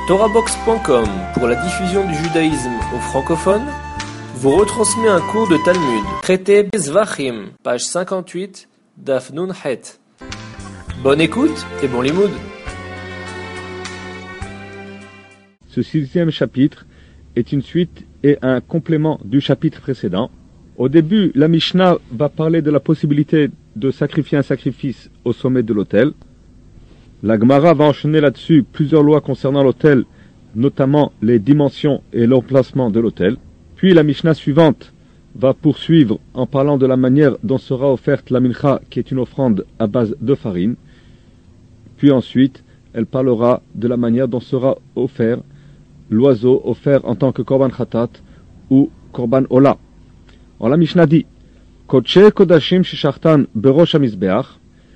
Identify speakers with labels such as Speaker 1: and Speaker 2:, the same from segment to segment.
Speaker 1: TorahBox.com, pour la diffusion du judaïsme aux francophones, vous retransmet un cours de Talmud, traité Zvachim, page 58, Daf Nun Het. Bonne écoute et bon limoud.
Speaker 2: Ce 6e chapitre est une suite et un complément du chapitre précédent. Au début, la Mishnah va parler de la possibilité de sacrifier un sacrifice au sommet de l'autel. La Gemara va enchaîner là-dessus plusieurs lois concernant l'autel, notamment les dimensions et l'emplacement de l'autel. Puis la Mishnah suivante va poursuivre en parlant de la manière dont sera offerte la mincha, qui est une offrande à base de farine. Puis ensuite, elle parlera de la manière dont sera offert l'oiseau offert en tant que korban khatat ou korban ola. Alors la Mishnah dit Kodshe kodashim sheshachtan berosh hamizbeach,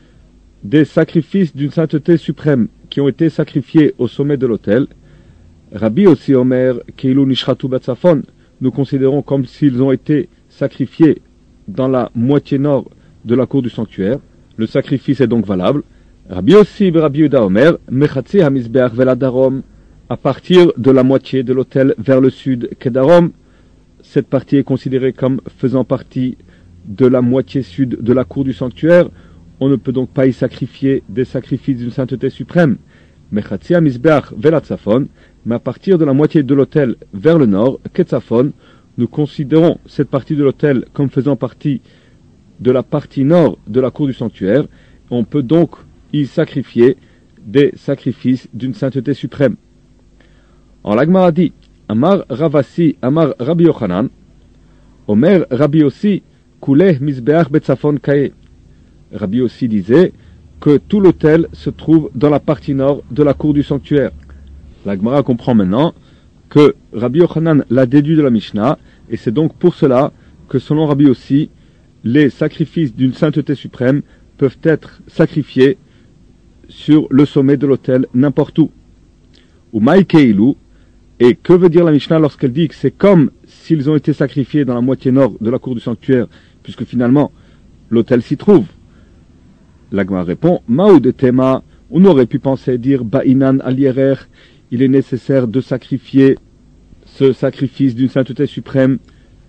Speaker 2: des sacrifices d'une sainteté suprême qui ont été sacrifiés au sommet de l'autel. Rabbi aussi Omer keilu nishratu batzafon, nous considérons comme s'ils ont été sacrifiés dans la moitié nord de la cour du sanctuaire. Le sacrifice est donc valable. Rabbi aussi Rabbi Yehuda Omer mechatzi hamizbeach veladarom, à partir de la moitié de l'autel vers le sud kedarom, cette partie est considérée comme faisant partie de la moitié sud de la cour du sanctuaire. On ne peut donc pas y sacrifier des sacrifices d'une sainteté suprême. Mechatzi hamizbeach velatzafon, mais à partir de la moitié de l'autel vers le nord, ketzafon, nous considérons cette partie de l'autel comme faisant partie de la partie nord de la cour du sanctuaire. On peut donc y sacrifier des sacrifices d'une sainteté suprême. En l'Agmara dit, Amar Ravasi, Amar Rabbi Yochanan, Omer Rabbi Yossi, Kuleh Mizbeach Betzafon Kae. Rabbi Yossi disait que tout l'autel se trouve dans la partie nord de la cour du sanctuaire. La Gemara comprend maintenant que Rabbi Yochanan l'a déduit de la Mishnah, et c'est donc pour cela que selon Rabbi Yossi, les sacrifices d'une sainteté suprême peuvent être sacrifiés sur le sommet de l'autel n'importe où. Ou Maïkeilu, et que veut dire la Mishnah lorsqu'elle dit que c'est comme s'ils ont été sacrifiés dans la moitié nord de la cour du sanctuaire, puisque finalement l'autel s'y trouve? La Gemara répond, Maoud Tema, on aurait pu penser dire Ba'inan al-Yerer, il est nécessaire de sacrifier ce sacrifice d'une sainteté suprême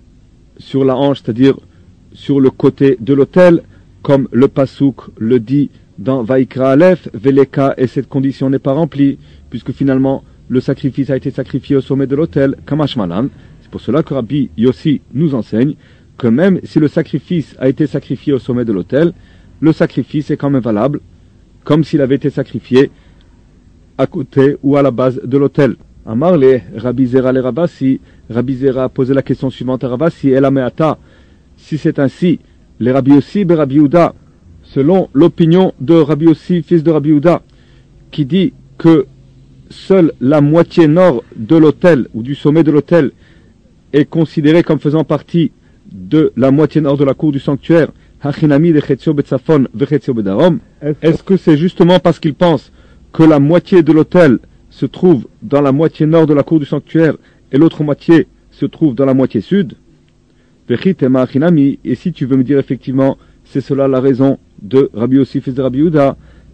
Speaker 2: sur la hanche, c'est-à-dire sur le côté de l'autel, comme le Pasuk le dit dans Vaikra Aleph, Veleka, et cette condition n'est pas remplie, puisque finalement le sacrifice a été sacrifié au sommet de l'autel, Kamash Malan. C'est pour cela que Rabbi Yossi nous enseigne que même si le sacrifice a été sacrifié au sommet de l'autel, le sacrifice est quand même valable, comme s'il avait été sacrifié à côté ou à la base de l'autel. Amarle, Rabbi Zera le Rabassi, Rabbi Zera a posé la question suivante à Rabassi, El Ameata, si c'est ainsi, les Rabbi Yossi be Rabbi Yehuda, selon l'opinion de Rabbi Yossi, fils de Rabbi Yehuda, qui dit que seule la moitié nord de l'autel ou du sommet de l'autel est considérée comme faisant partie de la moitié nord de la cour du sanctuaire. Est-ce que c'est justement parce qu'ils pensent que la moitié de l'autel se trouve dans la moitié nord de la cour du sanctuaire et l'autre moitié se trouve dans la moitié sud? Et si tu veux me dire effectivement, c'est cela la raison de Rabbi Yossi, fils de Rabbi Yehuda,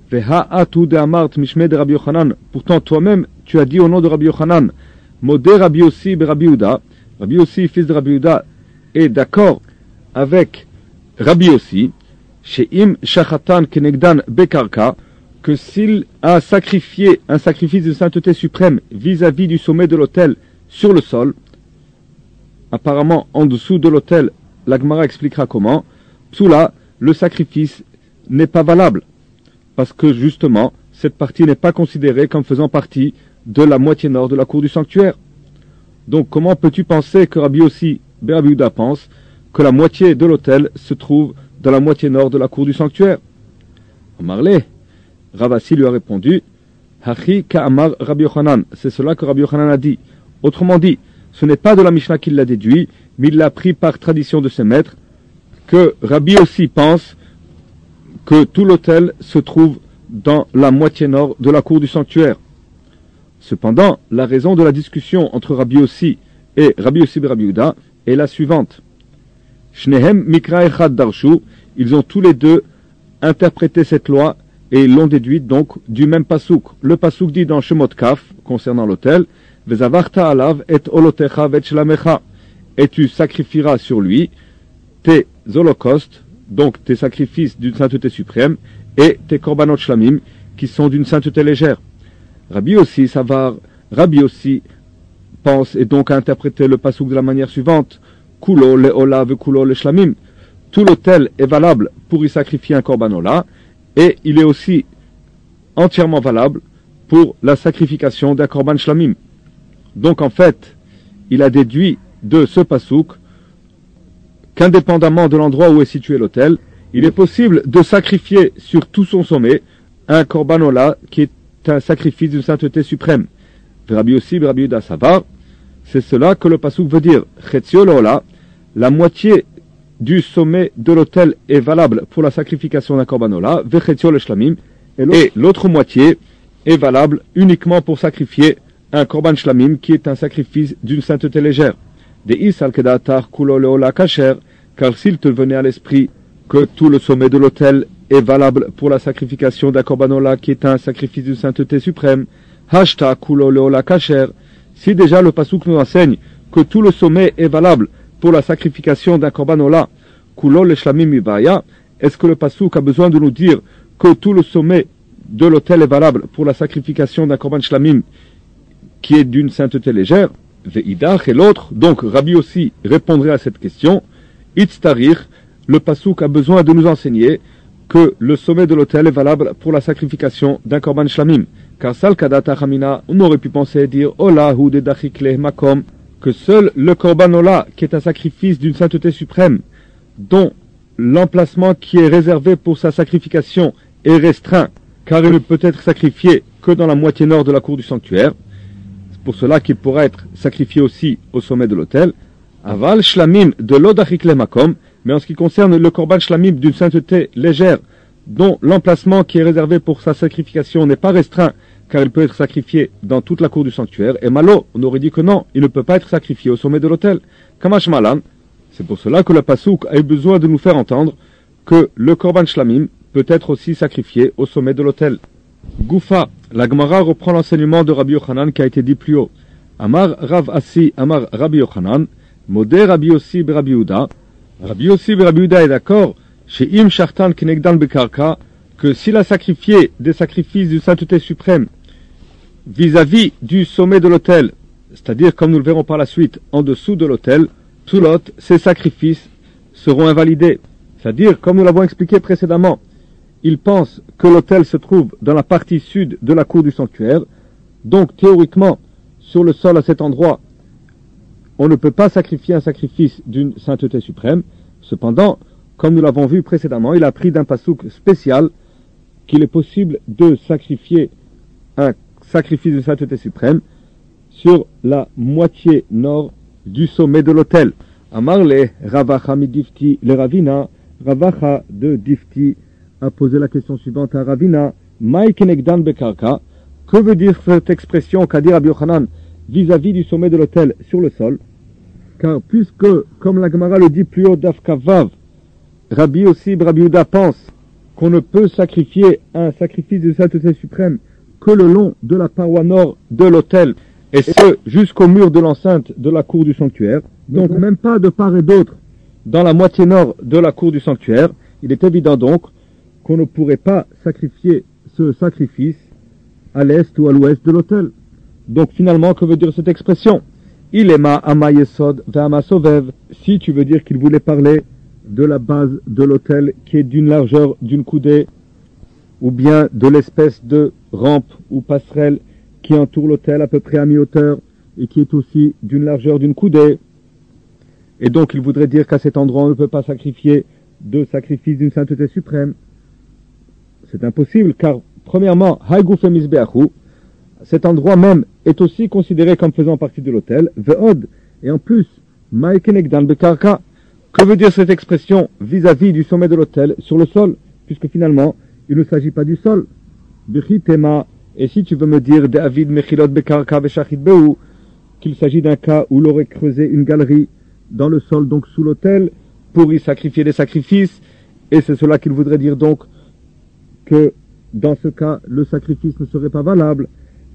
Speaker 2: pourtant toi-même tu as dit au nom de Rabbi Yochanan, Modé Rabbi Yossi be Rabbi Yehuda, Rabbi Yossi, fils de Rabbi Yehuda, est d'accord avec Rabbi Yossi, Sheim Shachatan Kenegdan Bekarka, que s'il a sacrifié un sacrifice de sainteté suprême vis-à-vis du sommet de l'autel sur le sol, apparemment en dessous de l'autel, la Gemara expliquera comment, Psula, le sacrifice n'est pas valable, parce que justement, cette partie n'est pas considérée comme faisant partie de la moitié nord de la cour du sanctuaire. Donc comment peux-tu penser que Rabbi Yossi be Rabbi Yehuda pense que la moitié de l'autel se trouve dans la moitié nord de la cour du sanctuaire? Amarle, Ravasi lui a répondu, Hachi ka'amar Rabbi Yochanan, c'est cela que Rabbi Yochanan a dit. Autrement dit, ce n'est pas de la Mishnah qu'il l'a déduit, mais il l'a pris par tradition de ses maîtres, que Rabbi Yossi pense que tout l'autel se trouve dans la moitié nord de la cour du sanctuaire. Cependant, la raison de la discussion entre Rabbi Yossi et Rabbi Yossi be Rabbi Yehuda est la suivante. Shnehem mikra echad darshu, ils ont tous les deux interprété cette loi et ils l'ont déduite donc du même pasouk. Le pasouk dit dans Shemot Kaf, concernant l'autel, Vezavarta alav et olotecha vet shlamecha, et tu sacrifieras sur lui tes holocaustes, donc tes sacrifices d'une sainteté suprême, et tes korbanot shlamim, qui sont d'une sainteté légère. Rabbi aussi pense et donc a interprété le pasouk de la manière suivante, Kulo le ola ve kulo le shlamim. Tout l'autel est valable pour y sacrifier un korbanola, et il est aussi entièrement valable pour la sacrification d'un korban shlamim. Donc en fait, il a déduit de ce pasouk qu'indépendamment de l'endroit où est situé l'autel, il est possible de sacrifier sur tout son sommet un korbanola qui est un sacrifice d'une sainteté suprême. Rabbi aussi, Rabbi Yehuda Savar, c'est cela que le pasouk veut dire. Chetzio l'ola, la moitié du sommet de l'autel est valable pour la sacrification d'un korbanola, vechetzio le shlamim, et l'autre moitié est valable uniquement pour sacrifier un korban shlamim qui est un sacrifice d'une sainteté légère. De isal kedatar kulo leola kasher, car s'il te venait à l'esprit que tout le sommet de l'autel est valable pour la sacrification d'un korbanola qui est un sacrifice d'une sainteté suprême, hashta kulo leola kasher, si déjà le pasouk nous enseigne que tout le sommet est valable pour la sacrification d'un korbanola, kulo le shlamim mibaya, est-ce que le pasouk a besoin de nous dire que tout le sommet de l'autel est valable pour la sacrification d'un korban shlamim qui est d'une sainteté légère? Ve'idach et l'autre, donc Rabbi aussi répondrait à cette question. Itztarich, le pasouk a besoin de nous enseigner que le sommet de l'autel est valable pour la sacrification d'un korban shlamim. Car sal kadata chamina, on aurait pu penser et dire Ola hu de dachikle makom, que seul le korban ola, qui est un sacrifice d'une sainteté suprême, dont l'emplacement qui est réservé pour sa sacrification est restreint, car il ne peut être sacrifié que dans la moitié nord de la cour du sanctuaire. C'est pour cela qu'il pourra être sacrifié aussi au sommet de l'autel. Aval shlamim de l'odachikle makom, mais en ce qui concerne le korban shlamim d'une sainteté légère, dont l'emplacement qui est réservé pour sa sacrification n'est pas restreint, car il peut être sacrifié dans toute la cour du sanctuaire, et malo, on aurait dit que non, il ne peut pas être sacrifié au sommet de l'autel. Kamash malan, c'est pour cela que le pasouk a eu besoin de nous faire entendre que le korban shlamim peut être aussi sacrifié au sommet de l'autel. Goufa, la Gemara reprend l'enseignement de Rabbi Yochanan qui a été dit plus haut. Amar Rav Assi, Amar Rabbi Yochanan, Modé Rabbi Yossi Rabbi Yehuda. Rabbi Yossi Rabbi Yehuda est d'accord chez Im Shartan Kenegdan Bekarka que s'il a sacrifié des sacrifices d'une sainteté suprême vis-à-vis du sommet de l'autel, c'est-à-dire comme nous le verrons par la suite, en dessous de l'autel, tout l'autre, ces sacrifices seront invalidés. C'est-à-dire, comme nous l'avons expliqué précédemment, il pense que l'autel se trouve dans la partie sud de la cour du sanctuaire, donc théoriquement, sur le sol à cet endroit, on ne peut pas sacrifier un sacrifice d'une sainteté suprême. Cependant, comme nous l'avons vu précédemment, il a appris d'un pasouk spécial qu'il est possible de sacrifier un sacrifice d'une sainteté suprême sur la moitié nord du sommet de l'autel. Amarle Ravacha midifti le Ravina, Ravacha de Difti a posé la question suivante à Ravina, Mai kenegdan bekarka, que veut dire cette expression qu'a dit Rabbi Yochanan vis-à-vis du sommet de l'autel sur le sol? Car puisque, comme la Gemara le dit plus haut d'Afkavav, Rabbi aussi, Rabbi Yehuda pense qu'on ne peut sacrifier un sacrifice de sainteté suprême que le long de la paroi nord de l'autel, et ce, jusqu'au mur de l'enceinte de la cour du sanctuaire, donc même pas de part et d'autre dans la moitié nord de la cour du sanctuaire. Il est évident donc qu'on ne pourrait pas sacrifier ce sacrifice à l'est ou à l'ouest de l'autel. Donc finalement, que veut dire cette expression? Il est ma amayesod ve'ama sovev. Si tu veux dire qu'il voulait parler de la base de l'autel qui est d'une largeur d'une coudée, ou bien de l'espèce de rampe ou passerelle qui entoure l'autel à peu près à mi-hauteur et qui est aussi d'une largeur d'une coudée. Et donc il voudrait dire qu'à cet endroit on ne peut pas sacrifier de sacrifice d'une sainteté suprême. C'est impossible car premièrement, Haïgouf et Misbeachu, cet endroit même est aussi considéré comme faisant partie de l'autel, Ve'od, et en plus, Maïkenegdan Bekarka. Que veut dire cette expression vis-à-vis du sommet de l'autel sur le sol, puisque finalement, il ne s'agit pas du sol. Bichitema, et si tu veux me dire David Mechilot Bekarka Veshachit Beu, qu'il s'agit d'un cas où l'on aurait creusé une galerie dans le sol, donc sous l'autel, pour y sacrifier des sacrifices, et c'est cela qu'il voudrait dire donc que dans ce cas, le sacrifice ne serait pas valable.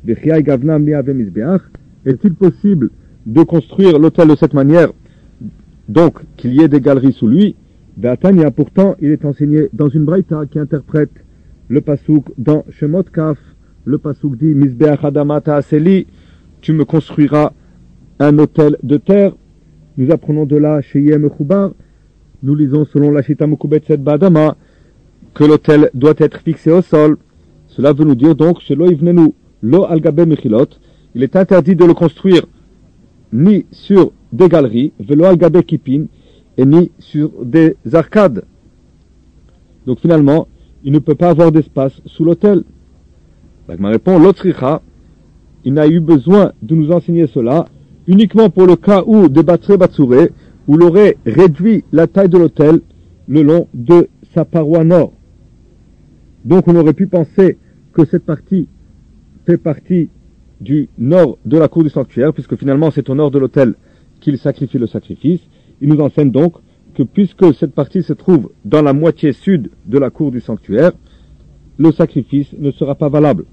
Speaker 2: Est-il possible de construire l'autel de cette manière, donc qu'il y ait des galeries sous lui? Pourtant, il est enseigné dans une braïta qui interprète le pasouk dans Shemot Kaf. Le pasouk dit Mizbeach Adama Ta'aseli, tu me construiras un autel de terre. Nous apprenons de là chez Yem Choubar, nous lisons selon la Shita Mukubetset Ba'adama que l'autel doit être fixé au sol. Cela veut nous dire donc chez Lo Ivnenu Lo Al-Gabe Mechilot, il est interdit de le construire ni sur des galeries, Velo Al-Gabe Kipin, et ni sur des arcades. Donc finalement, il ne peut pas avoir d'espace sous l'autel. L'Agma répond, l'Otricha, il n'a eu besoin de nous enseigner cela uniquement pour le cas où des Batre Batsure, où l'aurait réduit la taille de l'autel le long de sa paroi nord. Donc on aurait pu penser que cette partie fait partie du nord de la cour du sanctuaire, puisque finalement c'est au nord de l'autel qu'il sacrifie le sacrifice. Il nous enseigne donc que puisque cette partie se trouve dans la moitié sud de la cour du sanctuaire, le sacrifice ne sera pas valable.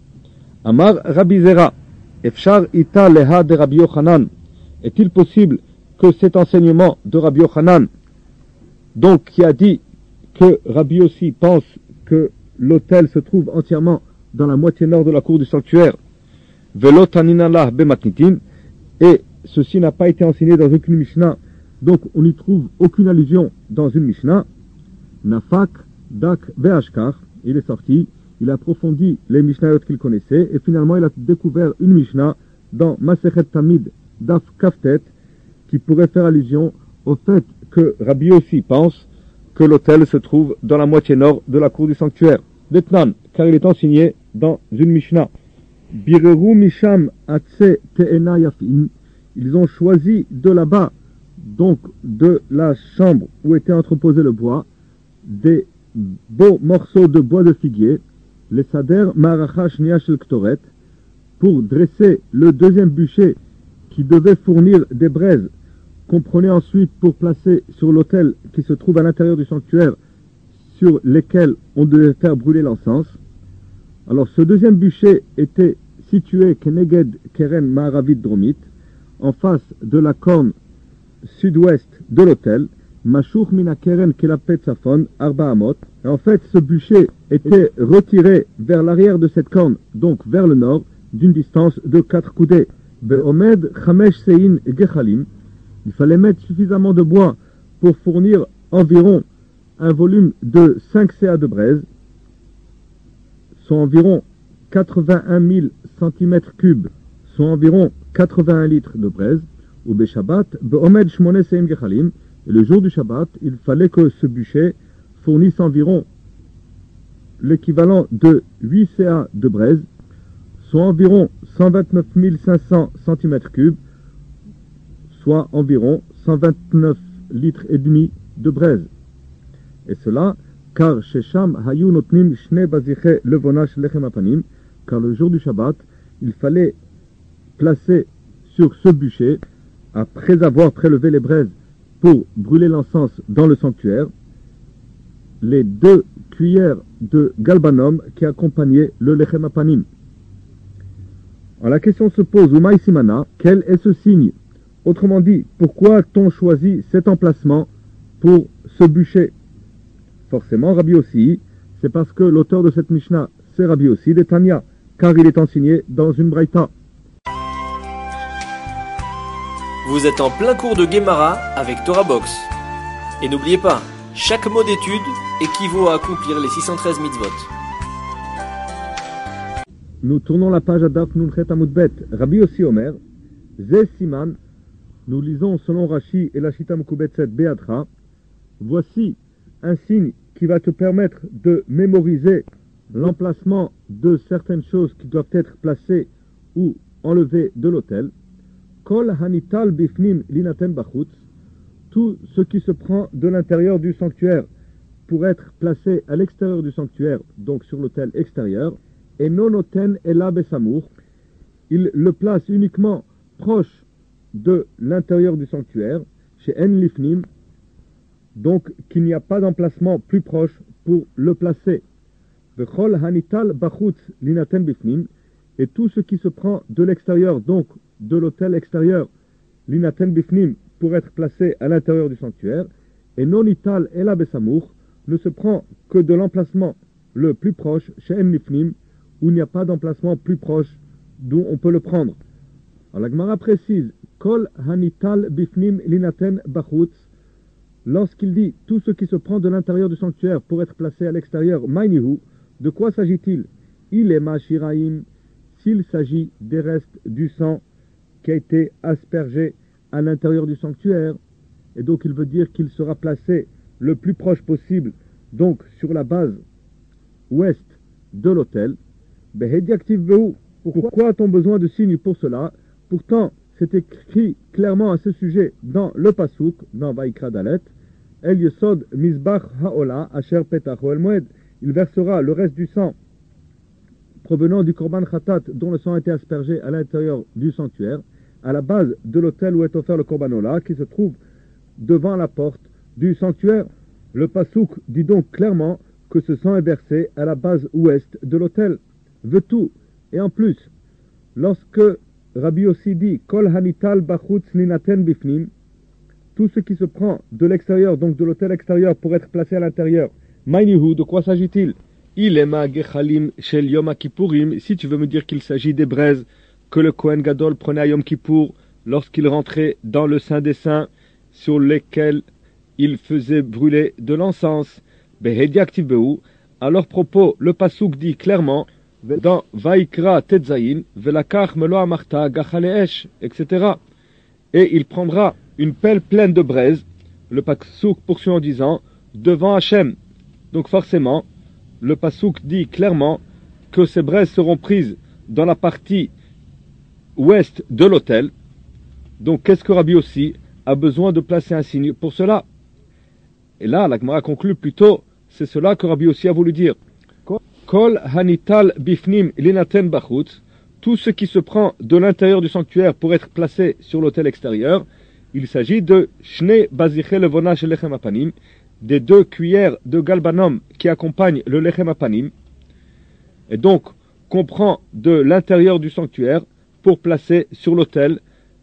Speaker 2: Amar Rabbi Zera, Efshar ita leha de Rabbi Yochanan. Est-il possible que cet enseignement de Rabbi Yochanan, donc qui a dit que Rabbi Yossi pense que l'autel se trouve entièrement dans la moitié nord de la cour du sanctuaire, Velo taninallah bematnitin, et ceci n'a pas été enseigné dans aucune Mishnah, donc on n'y trouve aucune allusion dans une Mishnah. Nafak, Dak, Veashkar, il est sorti, il a approfondi les Mishnayot qu'il connaissait, et finalement il a découvert une Mishnah dans Masechet Tamid, Daf Kaftet, qui pourrait faire allusion au fait que Rabbi Yossi pense que l'autel se trouve dans la moitié nord de la cour du sanctuaire. Detnan, car il est enseigné dans une Mishnah. Bireru Misham Atse Te'ena Yafim, ils ont choisi de là-bas, donc de la chambre où était entreposé le bois, des beaux morceaux de bois de figuier, les Sader Marachash Niashel Ktoret, pour dresser le deuxième bûcher qui devait fournir des braises qu'on prenait ensuite pour placer sur l'autel qui se trouve à l'intérieur du sanctuaire, sur lesquels on devait faire brûler l'encens. Alors ce deuxième bûcher était situé Keneged Keren Ma'aravid Dromit, en face de la corne sud-ouest de l'autel, Mashuch Mina Keren Kelapet Safon Arba Amot. Et en fait, ce bûcher était retiré vers l'arrière de cette corne, donc vers le nord, d'une distance de 4 coudées. Be'omed Chamesh Sein Gechalim. Il fallait mettre suffisamment de bois pour fournir environ un volume de 5 CA de braise, soit environ 81 000 cm3, soit environ 81 litres de braise. Ou Beshabbat, Be'omed Shmone Seim Gechalim. Et le jour du Shabbat, il fallait que ce bûcher fournisse environ l'équivalent de 8 CA de braise, soit environ 129 500 cm3, soit environ 129 litres et demi de braise. Et cela, car Shesham Hayu Notnim Shne Baziche Levonash Lechem Apanim, car le jour du Shabbat, il fallait placer sur ce bûcher, après avoir prélevé les braises pour brûler l'encens dans le sanctuaire, les 2 cuillères de galbanum qui accompagnaient le Lechem Apanim. Alors la question se pose, Umaï Simana, quel est ce signe? Autrement dit, pourquoi a-t-on choisi cet emplacement pour ce bûcher? Forcément, Rabbi Yossi, c'est parce que l'auteur de cette Mishnah, c'est Rabbi Yossi de Tanya, car il est enseigné dans une braïta.
Speaker 1: Vous êtes en plein cours de Gemara avec Torah Box. Et n'oubliez pas, chaque mot d'étude équivaut à accomplir les 613 mitzvot.
Speaker 2: Nous tournons la page à Daf Nunchet Amudbet. Rabbi Yossi Omer, Ze Siman, nous lisons selon Rashi et la Shita Mukubetset Be'adra. Voici un signe qui va te permettre de mémoriser l'emplacement de certaines choses qui doivent être placées ou enlevées de l'autel. Kol hanital bifnim linaten bachutz, tout ce qui se prend de l'intérieur du sanctuaire pour être placé à l'extérieur du sanctuaire, donc sur l'autel extérieur, et nonoten ela besamour, il le place uniquement proche de l'intérieur du sanctuaire, chez en lifnim, donc qu'il n'y a pas d'emplacement plus proche pour le placer. Vechol hanital bachutz linaten bifnim, et tout ce qui se prend de l'extérieur, donc de l'autel extérieur, linaten bifnim, pour être placé à l'intérieur du sanctuaire, et non ital ela besamour, ne se prend que de l'emplacement le plus proche, chez Nifnim, où il n'y a pas d'emplacement plus proche d'où on peut le prendre. Alors la Gemara précise, Kol hanital bifnim linaten bachutz, lorsqu'il dit tout ce qui se prend de l'intérieur du sanctuaire pour être placé à l'extérieur, mainihu, de quoi s'agit-il? Il est mashiraim, s'il s'agit des restes du sang qui a été aspergé à l'intérieur du sanctuaire, et donc il veut dire qu'il sera placé le plus proche possible, donc sur la base ouest de l'autel. Pourquoi a-t-on besoin de signes pour cela? Pourtant, c'est écrit clairement à ce sujet dans le Pasuk, dans Vaikra Dalet, El Yesod Mizbach Haola Asher Petacho El Moed. Il versera le reste du sang provenant du Korban Khatat, dont le sang a été aspergé à l'intérieur du sanctuaire, à la base de l'autel où est offert le Korban Ola, qui se trouve devant la porte du sanctuaire. Le Pasuk dit donc clairement que ce sang est versé à la base ouest de l'autel. Veut-tout. Et en plus, lorsque Rabbi Yossi dit Kol hanital bachutz linaten bifnim, tout ce qui se prend de l'extérieur, donc de l'autel extérieur, pour être placé à l'intérieur, mainihu, de quoi s'agit-il? Il est ma gechalim shel Yom Kippourim, si tu veux me dire qu'il s'agit des braises que le Kohen Gadol prenait à Yom Kippour lorsqu'il rentrait dans le Saint des Saints, sur lesquelles il faisait brûler de l'encens. À leur propos, le Pasuk dit clairement dans Vaikra Tetzayin, Velakach Melo Amarta Gachaleesh, etc. Et il prendra une pelle pleine de braises. Le Pasuk poursuit en disant devant Hachem. Donc forcément, le Pasuk dit clairement que ces braises seront prises dans la partie ouest de l'autel. Donc qu'est-ce que Rabbi Yossi a besoin de placer un signe pour cela? Et là, la Gemara conclut plutôt, c'est cela que Rabbi Yossi a voulu dire. Kol hanital bifnim linaten bachutz, tout ce qui se prend de l'intérieur du sanctuaire pour être placé sur l'autel extérieur, il s'agit de shne baziche levona shel lechem apanim, des 2 cuillères de galbanum qui accompagnent le lechem apanim, et donc qu'on prend de l'intérieur du sanctuaire pour placer sur l'autel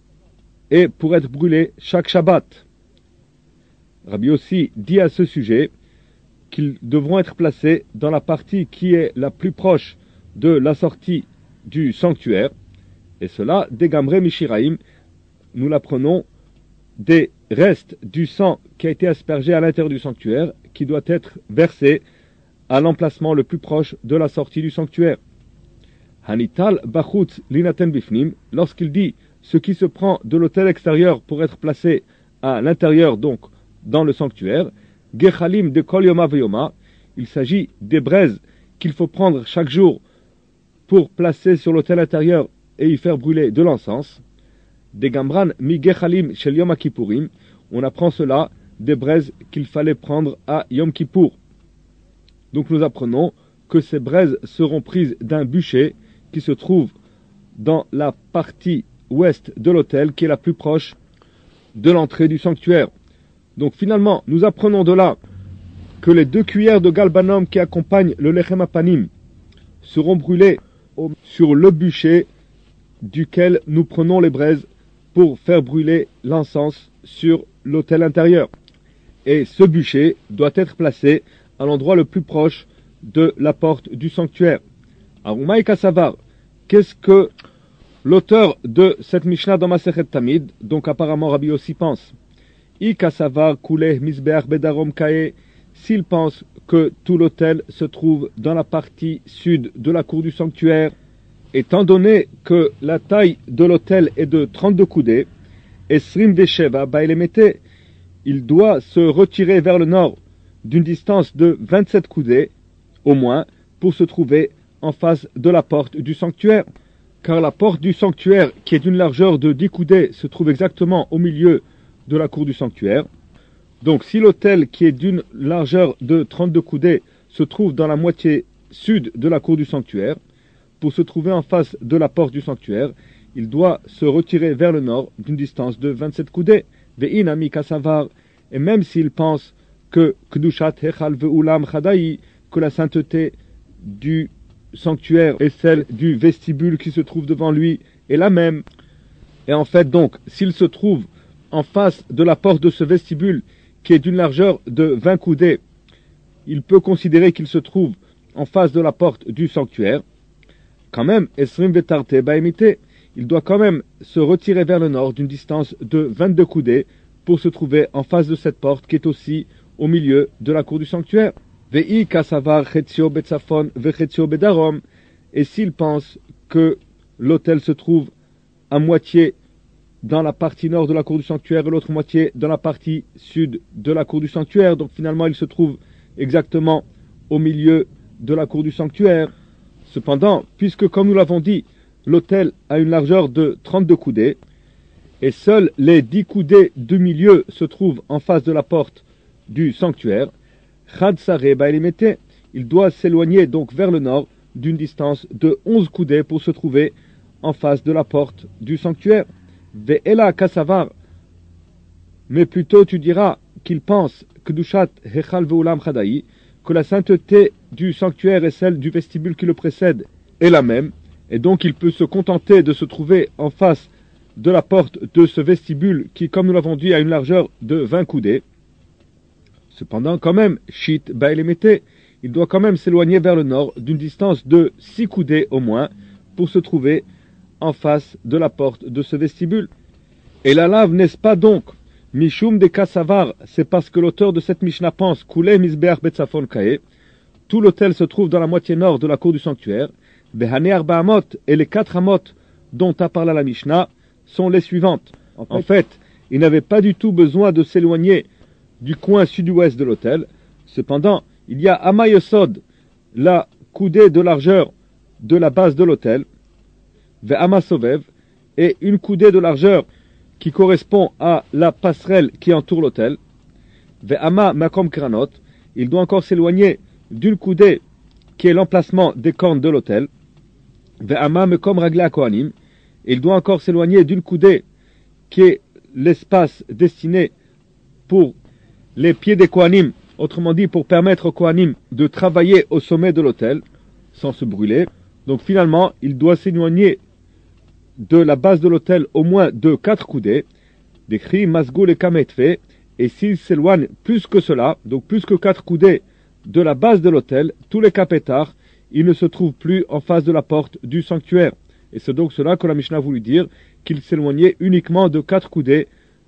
Speaker 2: et pour être brûlé chaque Shabbat. Rabbi Yossi dit à ce sujet qu'ils devront être placés dans la partie qui est la plus proche de la sortie du sanctuaire, et cela, des gamre mishiraim, nous l'apprenons des restes du sang qui a été aspergé à l'intérieur du sanctuaire, qui doit être versé à l'emplacement le plus proche de la sortie du sanctuaire. Hanital bachutz linaten bifnim, lorsqu'il dit ce qui se prend de l'autel extérieur pour être placé à l'intérieur, donc dans le sanctuaire, gechalim de kol yoma veyoma, il s'agit des braises qu'il faut prendre chaque jour pour placer sur l'autel intérieur et y faire brûler de l'encens. Des gambran mi gechalim shel Yom Kippourim, on apprend cela des braises qu'il fallait prendre à Yom Kippour. Donc nous apprenons que ces braises seront prises d'un bûcher qui se trouve dans la partie ouest de l'autel, qui est la plus proche de l'entrée du sanctuaire. Donc finalement, nous apprenons de là que les 2 cuillères de galbanum qui accompagnent le lechem apanim seront brûlées sur le bûcher duquel nous prenons les braises pour faire brûler l'encens sur l'autel intérieur. Et ce bûcher doit être placé à l'endroit le plus proche de la porte du sanctuaire. Arumaï Kassavar, qu'est-ce que l'auteur de cette Mishnah dans Masechet Tamid, donc apparemment Rabbi Yossi pense? Ikasavar kuleh misbeach bedarom kae, s'il pense que tout l'autel se trouve dans la partie sud de la cour du sanctuaire, étant donné que la taille de l'autel est de 32 coudées, esrim vesheva baelemete, il doit se retirer vers le nord d'une distance de 27 coudées, au moins, pour se trouver en face de la porte du sanctuaire. Car la porte du sanctuaire, qui est d'une largeur de 10 coudées, se trouve exactement au milieu de la cour du sanctuaire. Donc si l'autel, qui est d'une largeur de 32 coudées, se trouve dans la moitié sud de la cour du sanctuaire, pour se trouver en face de la porte du sanctuaire, il doit se retirer vers le nord d'une distance de 27 coudées. Ve'inami kasavar, et même s'il pense que Kedushat Hechal Ve'ulam Chadaï, que la sainteté du sanctuaire et celle du vestibule qui se trouve devant lui est la même. Et en fait, donc, s'il se trouve en face de la porte de ce vestibule qui est d'une largeur de 20 coudées, il peut considérer qu'il se trouve en face de la porte du sanctuaire. Quand même, Esrim Vetarte Baimite, il doit quand même se retirer vers le nord d'une distance de 22 coudées pour se trouver en face de cette porte qui est aussi au milieu de la cour du sanctuaire. Vei Kasavar Chetzio Betzafon Vechetio Bedarom, et s'il pense que l'autel se trouve à moitié dans la partie nord de la cour du sanctuaire et l'autre moitié dans la partie sud de la cour du sanctuaire, donc finalement il se trouve exactement au milieu de la cour du sanctuaire. Cependant, puisque comme nous l'avons dit, l'autel a une largeur de 32 coudées, et seuls les 10 coudées du milieu se trouvent en face de la porte du sanctuaire, Chad Sare Baelimete, il doit s'éloigner donc vers le nord d'une distance de 11 coudées pour se trouver en face de la porte du sanctuaire. Ve'ela Kasavar, mais plutôt tu diras qu'il pense que Dushat Hechal Ve'ulam Chadaï, que la sainteté du sanctuaire et celle du vestibule qui le précède est la même, et donc il peut se contenter de se trouver en face de la porte de ce vestibule qui, comme nous l'avons dit, a une largeur de 20 coudées. Cependant, quand même, Shit Baelemete, il doit quand même s'éloigner vers le nord d'une distance de 6 coudées au moins pour se trouver en face de la porte de ce vestibule. Et la lave, n'est-ce pas donc Mishum de Kasavar, c'est parce que l'auteur de cette Mishnah pense Koulé Misbeach Betzafon Kae, tout l'autel se trouve dans la moitié nord de la cour du sanctuaire. Behane Arba Amot, et les 4 Amot dont a parlé la Mishnah sont les suivantes. En fait, il n'avait pas du tout besoin de s'éloigner du coin sud-ouest de l'autel. Cependant, il y a Amayosod, la coudée de largeur de la base de l'autel, Ve'amasovev, et une coudée de largeur qui correspond à la passerelle qui entoure l'autel. Ve'ama makom kranot, il doit encore s'éloigner d'une coudée qui est l'emplacement des cornes de l'autel. Ve'ama mekom ragla kohanim, il doit encore s'éloigner d'une coudée qui est l'espace destiné pour les pieds des kohanim, autrement dit pour permettre aux kohanim de travailler au sommet de l'autel sans se brûler. Donc finalement, il doit s'éloigner de la base de l'autel au moins de 4 coudées, décrit Masgoul et Kametfe, et s'il s'éloigne plus que cela, donc plus que 4 coudées de la base de l'autel, tous les capétards, il ne se trouve plus en face de la porte du sanctuaire. Et c'est donc cela que la Mishnah a voulu dire, qu'il s'éloignait uniquement de 4 coudées,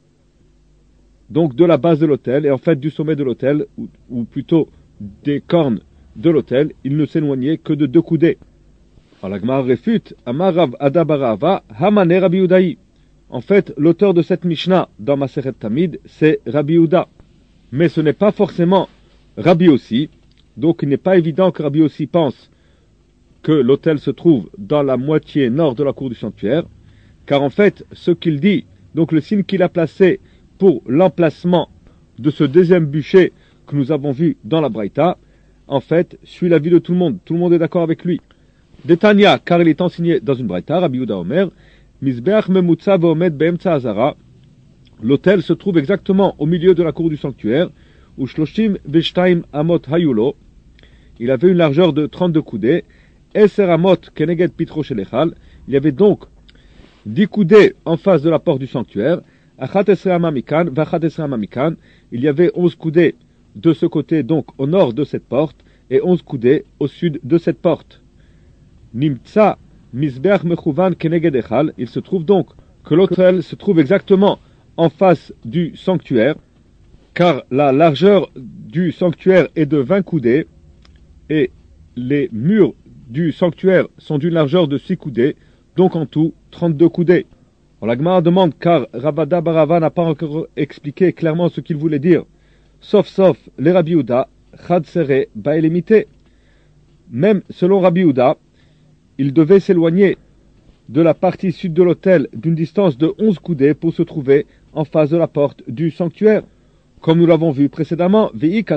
Speaker 2: donc de la base de l'autel, et en fait du sommet de l'autel, ou plutôt des cornes de l'autel, il ne s'éloignait que de 2 coudées. Alors la Gemara réfute, Amarav Adabarava, Hamane Rabbi Udaï. En fait, l'auteur de cette Mishnah dans Maseret Tamid, c'est Rabbi Uda. Mais ce n'est pas forcément Rabbi aussi. Donc il n'est pas évident que Rabbi aussi pense que l'autel se trouve dans la moitié nord de la cour du sanctuaire. Car en fait, ce qu'il dit, donc le signe qu'il a placé pour l'emplacement de ce deuxième bûcher que nous avons vu dans la Braïta, en fait, suit l'avis de tout le monde. Tout le monde est d'accord avec lui. Detania, car il est enseigné dans une braïta, Rabbi Yehuda Omer, Mizbeach memutza ve'omed be'emtza hazara. L'autel se trouve exactement au milieu de la cour du sanctuaire, où shloshim ve'shtaim amot hayulo. Il avait une largeur de 32 coudées, eser amot keneged pitro shel echal. Il y avait donc 10 coudées en face de la porte du sanctuaire, achat esre amamikan, vachat esre amamikan. Il y avait 11 coudées de ce côté, donc au nord de cette porte, et 11 coudées au sud de cette porte. Nimtsa misbeach mechuvan keneged echal. Il se trouve donc que l'autel se trouve exactement en face du sanctuaire, car la largeur du sanctuaire est de 20 coudées, et les murs du sanctuaire sont d'une largeur de 6 coudées, donc en tout 32 coudées. Alors la Gemara demande, car Rabada Barava n'a pas encore expliqué clairement ce qu'il voulait dire, sauf les Rabbi Yehuda, Chad Sere Baelemite. Même selon Rabbi Yehuda, il devait s'éloigner de la partie sud de l'autel d'une distance de 11 coudées pour se trouver en face de la porte du sanctuaire. Comme nous l'avons vu précédemment,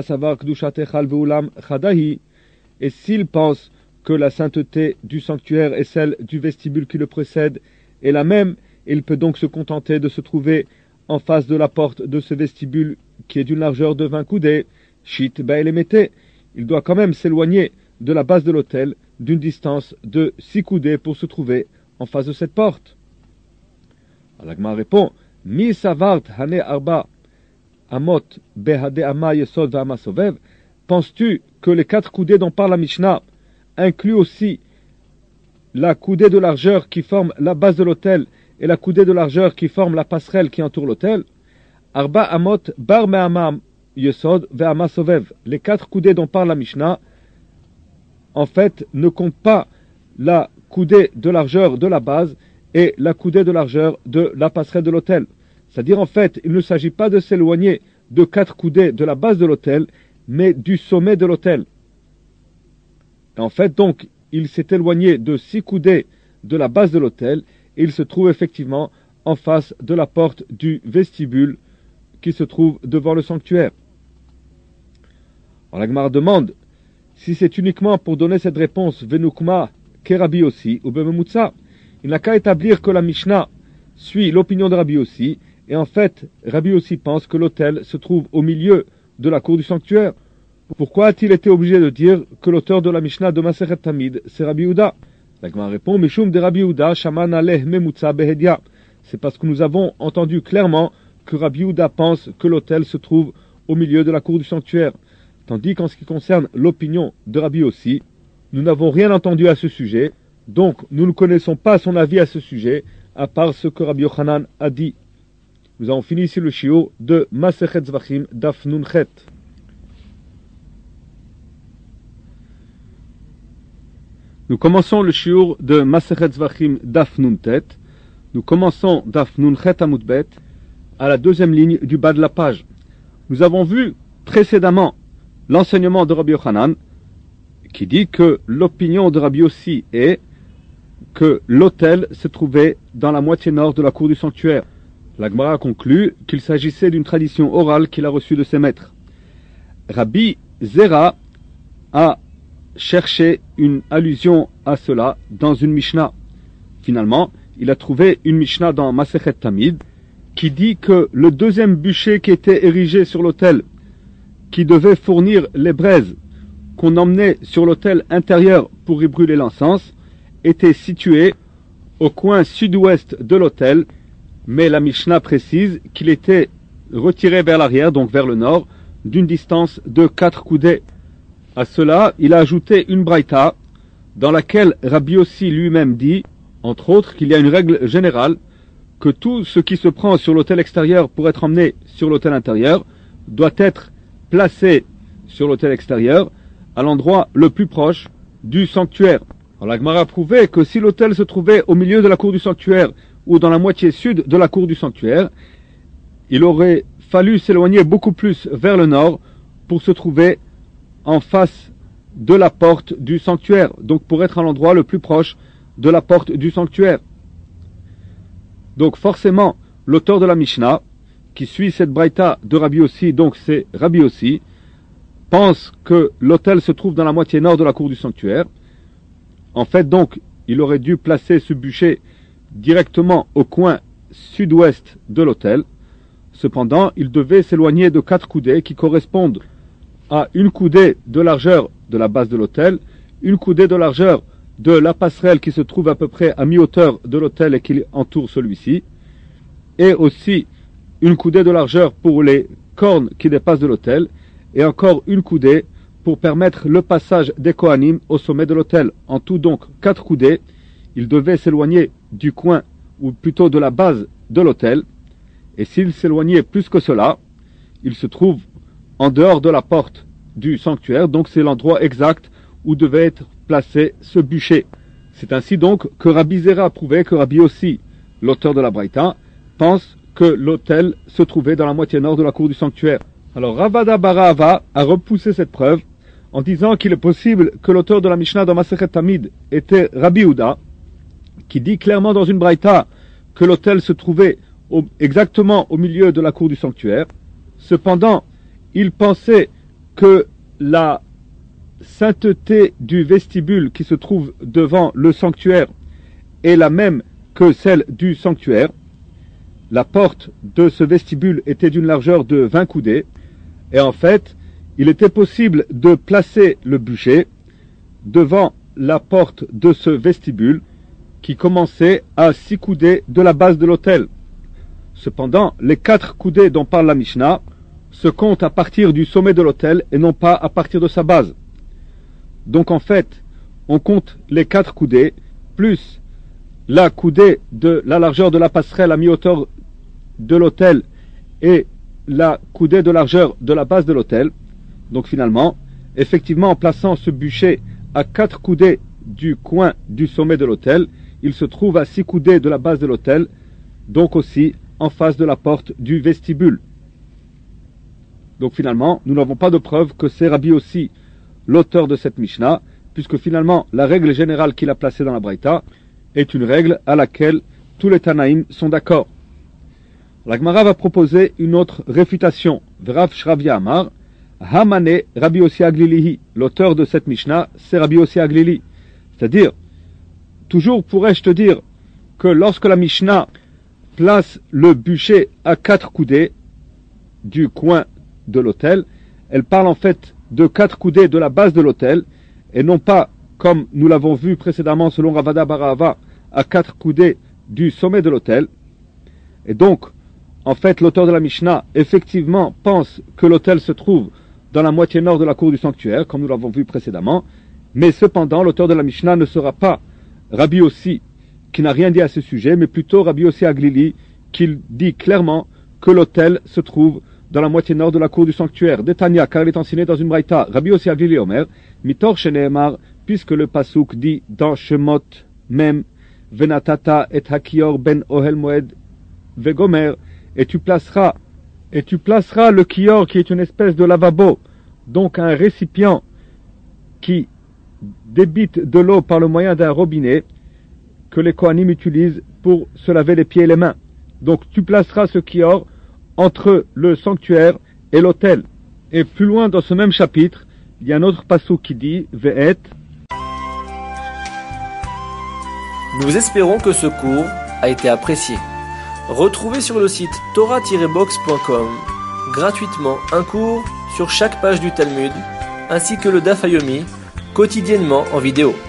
Speaker 2: et s'il pense que la sainteté du sanctuaire et celle du vestibule qui le précède est la même, il peut donc se contenter de se trouver en face de la porte de ce vestibule qui est d'une largeur de 20 coudées. Shit Baelemete, il doit quand même s'éloigner de la base de l'autel d'une distance de 6 coudées pour se trouver en face de cette porte. Alors, la Gemara répond, Mi savart hane arba amot behade ama yesod v'ama sovev. Penses-tu que les 4 coudées dont parle la Mishnah incluent aussi la coudée de largeur qui forme la base de l'autel et la coudée de largeur qui forme la passerelle qui entoure l'autel? Arba amot bar me'ama yesod ve'ama sovev. Les 4 coudées dont parle la Mishnah, en fait, ne comptent pas la coudée de largeur de la base et la coudée de largeur de la passerelle de l'autel. C'est-à-dire, en fait, il ne s'agit pas de s'éloigner de 4 coudées de la base de l'autel, mais du sommet de l'autel. En fait, donc, il s'est éloigné de 6 coudées de la base de l'autel, et il se trouve effectivement en face de la porte du vestibule qui se trouve devant le sanctuaire. Alors la Gemara demande, si c'est uniquement pour donner cette réponse, Venukma, Kerabi aussi, ou Bememutsa, il n'a qu'à établir que la Mishnah suit l'opinion de Rabbi aussi, et en fait, Rabbi aussi pense que l'autel se trouve au milieu de la cour du sanctuaire. Pourquoi a-t-il été obligé de dire que l'auteur de la Mishnah de Masechet Tamid, c'est Rabbi Yehuda? La Gemara répond, Mishum de Rabbi Yehuda, Shaman aleh memutza behedia. C'est parce que nous avons entendu clairement que Rabbi Yehuda pense que l'autel se trouve au milieu de la cour du sanctuaire. Tandis qu'en ce qui concerne l'opinion de Rabbi aussi, nous n'avons rien entendu à ce sujet, donc nous ne connaissons pas son avis à ce sujet, à part ce que Rabbi Yochanan a dit. Nous avons fini ici le shiur de Masechet Zvachim Daf Nun Chet. Nous commençons le shiur de Masechet Zvachim Daf Nun Tet. Nous commençons Daf Nun Chet Amud Bet à la deuxième ligne du bas de la page. Nous avons vu précédemment l'enseignement de Rabbi Yochanan qui dit que l'opinion de Rabbi Yossi est que l'autel se trouvait dans la moitié nord de la cour du sanctuaire. La Gemara conclut qu'il s'agissait d'une tradition orale qu'il a reçue de ses maîtres. Rabbi Zera a cherché une allusion à cela dans une Mishnah. Finalement, il a trouvé une Mishnah dans Masechet Tamid qui dit que le deuxième bûcher qui était érigé sur l'autel, qui devait fournir les braises qu'on emmenait sur l'autel intérieur pour y brûler l'encens, était situé au coin sud-ouest de l'autel, mais la Mishnah précise qu'il était retiré vers l'arrière, donc vers le nord, d'une distance de 4 coudées. À cela, il a ajouté une braïta, dans laquelle Rabbi Yossi lui-même dit, entre autres, qu'il y a une règle générale, que tout ce qui se prend sur l'autel extérieur pour être emmené sur l'autel intérieur doit être placé sur l'autel extérieur à l'endroit le plus proche du sanctuaire. Alors la Gemara a prouvé que si l'autel se trouvait au milieu de la cour du sanctuaire ou dans la moitié sud de la cour du sanctuaire, il aurait fallu s'éloigner beaucoup plus vers le nord pour se trouver en face de la porte du sanctuaire, donc pour être à l'endroit le plus proche de la porte du sanctuaire. Donc forcément, l'auteur de la Mishnah, qui suit cette braïta de Rabbi Yossi, donc c'est Rabbi Yossi, pense que l'autel se trouve dans la moitié nord de la cour du sanctuaire. En fait, donc, il aurait dû placer ce bûcher directement au coin sud-ouest de l'autel. Cependant, il devait s'éloigner de 4 coudées qui correspondent à une coudée de largeur de la base de l'autel, une coudée de largeur de la passerelle qui se trouve à peu près à mi-hauteur de l'autel et qui entoure celui-ci, et aussi une coudée de largeur pour les cornes qui dépassent de l'autel, et encore une coudée pour permettre le passage des Kohanim au sommet de l'autel. En tout donc 4 coudées. Il devait s'éloigner du coin, ou plutôt de la base de l'autel, et s'il s'éloignait plus que cela, il se trouve en dehors de la porte du sanctuaire, donc c'est l'endroit exact où devait être placé ce bûcher. C'est ainsi donc que Rabbi Zera a prouvé que Rabbi Yossi, l'auteur de la Braïta, pense que l'autel se trouvait dans la moitié nord de la cour du sanctuaire. Alors Ravada Barahava a repoussé cette preuve en disant qu'il est possible que l'auteur de la Mishnah dans Masechet Tamid était Rabbi Yehuda, qui dit clairement dans une braïta que l'autel se trouvait exactement au milieu de la cour du sanctuaire. Cependant, il pensait que la sainteté du vestibule qui se trouve devant le sanctuaire est la même que celle du sanctuaire. La porte de ce vestibule était d'une largeur de 20 coudées, et en fait, il était possible de placer le bûcher devant la porte de ce vestibule qui commençait à 6 coudées de la base de l'autel. Cependant, les 4 coudées dont parle la Mishnah se comptent à partir du sommet de l'autel et non pas à partir de sa base. Donc en fait, on compte les 4 coudées plus la coudée de la largeur de la passerelle à mi-hauteur de l'autel et la coudée de largeur de la base de l'autel. Donc finalement, effectivement, en plaçant ce bûcher à 4 coudées du coin du sommet de l'autel, il se trouve à 6 coudées de la base de l'autel, donc aussi en face de la porte du vestibule. Donc finalement, nous n'avons pas de preuve que c'est Rabbi Yossi l'auteur de cette Mishnah, puisque finalement, la règle générale qu'il a placée dans la Braïta est une règle à laquelle tous les Tanaïm sont d'accord. La Gemara va proposer une autre réfutation. Vrav Shravia Amar, Hamane Rabbi Yossi Aglilihi. L'auteur de cette Mishnah, c'est Rabbi Yossi Aglili. C'est-à-dire, toujours pourrais-je te dire que lorsque la Mishnah place le bûcher à 4 coudées du coin de l'autel, elle parle en fait de 4 coudées de la base de l'autel, et non pas, comme nous l'avons vu précédemment selon Ravada Barahava, à 4 coudées du sommet de l'autel. Et donc, en fait, l'auteur de la Mishnah, effectivement, pense que l'autel se trouve dans la moitié nord de la cour du sanctuaire, comme nous l'avons vu précédemment, mais cependant, l'auteur de la Mishnah ne sera pas Rabbi Yossi, qui n'a rien dit à ce sujet, mais plutôt Rabbi Yossi Aglili, qui dit clairement que l'autel se trouve dans la moitié nord de la cour du sanctuaire. Détania, car il est enseigné dans une braïta. Rabbi Yossi Aglili Omer, Mitor Sheneemar, puisque le pasuk dit dans Shemot Mem, Venatata et Hakior ben Ohel Moed Vegomer, et tu placeras le kior qui est une espèce de lavabo, donc un récipient qui débite de l'eau par le moyen d'un robinet que les Kohanim utilisent pour se laver les pieds et les mains. Donc tu placeras ce kior entre le sanctuaire et l'autel. Et plus loin dans ce même chapitre, il y a un autre pasuk qui dit Ve'et.
Speaker 1: Nous espérons que ce cours a été apprécié. Retrouvez sur le site torah-box.com gratuitement un cours sur chaque page du Talmud, ainsi que le Daf Yomi, quotidiennement en vidéo.